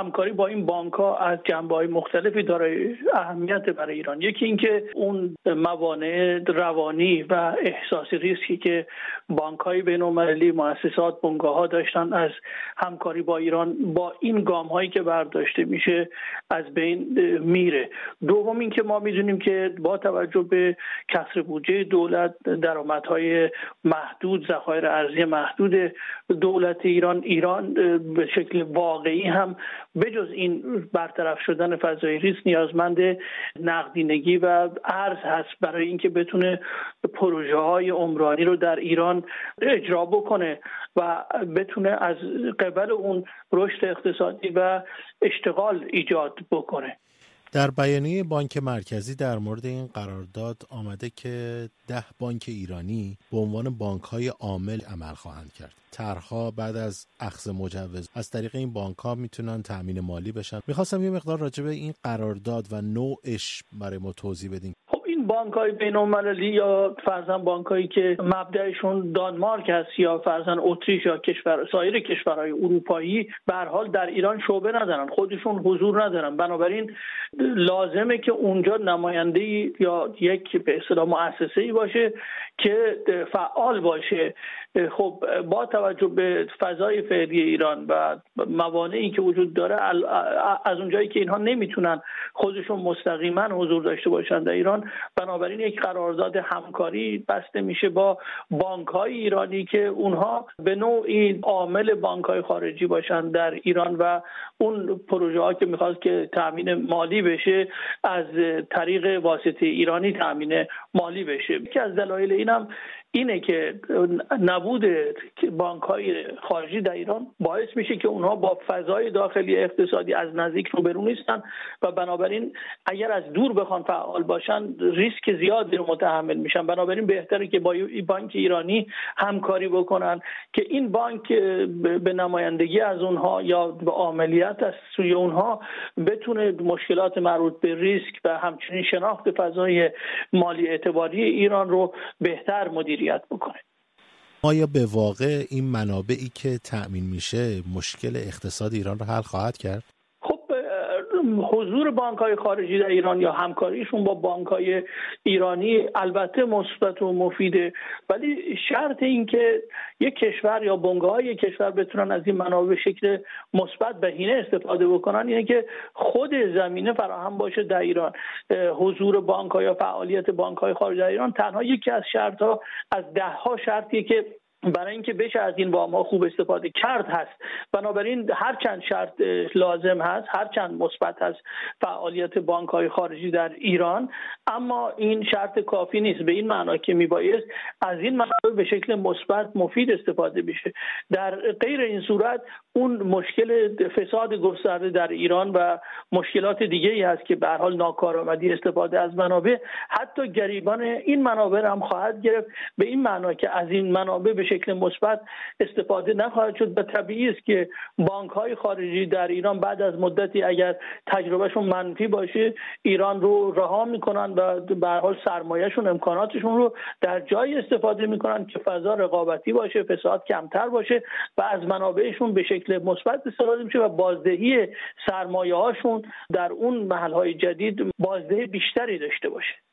همکاری با این بانک‌ها از جنبه‌های مختلفی داره اهمیت برای ایران. یکی اینکه اون موانع روانی و احساسی ریسکی که بانک‌های بین‌المللی، مؤسسات، بنگاه‌ها داشتن از همکاری با ایران، با این گام‌هایی که برداشته میشه از بین میره. دوم اینکه ما می‌دونیم که با توجه به کسر بودجه دولت، درآمدهای محدود، ذخایر ارزی محدود دولت ایران به شکل واقعی هم بجز این برطرف شدن فضای ریسک نیازمند نقدینگی و ارز هست برای اینکه بتونه پروژه‌های عمرانی رو در ایران اجرا بکنه و بتونه از قبل اون رشد اقتصادی و اشتغال ایجاد بکنه. در بیانیه بانک مرکزی در مورد این قرارداد آمده که 10 بانک ایرانی به عنوان بانک‌های عامل عمل خواهند کرد. طرح‌ها بعد از اخذ مجوز از طریق این بانک‌ها میتونن تامین مالی بشن. می‌خواستم یه مقدار راجع به این قرارداد و نوعش برای ما توضیح بدین. بانک‌های بین‌المللی یا فرضاً بانک‌هایی که مبدأشون دانمارک هست یا فرضاً اتریش یا سایر کشورهای اروپایی به هر حال در ایران شعبه ندارن، خودشون حضور ندارن، بنابراین لازمه که اونجا نماینده‌ای یا یک به اصطلاح مؤسسه‌ای باشه که فعال باشه. خب با توجه به فضای فعلی ایران و موانعی که وجود داره، از اونجایی که اینها نمیتونن خودشون مستقیما حضور داشته باشن در ایران، بنابراین یک قرارداد همکاری بسته میشه با بانک‌های ایرانی که اونها به نوعی عامل بانک‌های خارجی باشن در ایران و اون پروژه‌ها که می‌خواد که تامین مالی بشه از طریق واسطه ایرانی تامین مالی بشه. یکی از دلایل اینم اینه که نبود بانک‌های خارجی در ایران باعث میشه که اونها با فضای داخلی اقتصادی از نزدیک روبرو نیستن و بنابراین اگر از دور بخوان فعال باشن ریسک زیادی رو متحمل میشن. بنابراین بهتره که با بانک ایرانی همکاری بکنن که این بانک به نمایندگی از اونها یا به عملیات از سوی اونها بتونه مشکلات مربوط به ریسک و همچنین شناخت فضای مالی اعتباری ایران رو بهتر مدیریت بکنه. آیا به واقع این منابعی که تأمین میشه مشکل اقتصاد ایران رو حل خواهد کرد؟ حضور بانک‌های خارجی در ایران یا همکاریشون با بانک‌های ایرانی البته مثبت و مفیده، ولی شرط این که یک کشور یا بنگاه‌های یک کشور بتونن از این منابع به شکل مثبت بهینه استفاده بکنن اینه که خود زمینه فراهم باشه در ایران. حضور بانک‌ها یا فعالیت بانک‌های خارجی در ایران تنها یکی از شرط‌ها از ده‌ها شرطیه که برای اینکه بشه از این وام‌ها خوب استفاده کرد هست. بنابراین هر چند شرط لازم هست، هر چند مثبت هست فعالیت بانک‌های خارجی در ایران، اما این شرط کافی نیست، به این معنا که میبایست از این منابع به شکل مثبت مفید استفاده بشه. در غیر این صورت اون مشکل فساد گسترده در ایران و مشکلات دیگه‌ای هست که به هر حال ناکارآمدی استفاده از منابع حتی گریبان این منابع هم خواهد گرفت، به این معنا که از این منابع به شکل مثبت استفاده نخواهد شد و طبیعی است که بانک‌های خارجی در ایران بعد از مدتی اگر تجربهشون منفی باشه ایران رو رها میکنن و به هر حال سرمایه‌شون، امکاناتشون رو در جای استفاده میکنن که فضا رقابتی باشه، فساد کمتر باشه و از منابعشون به شکل مثبت استفاده میشه و بازدهی سرمایه‌هاشون در اون محل‌های جدید بازدهی بیشتری داشته باشه.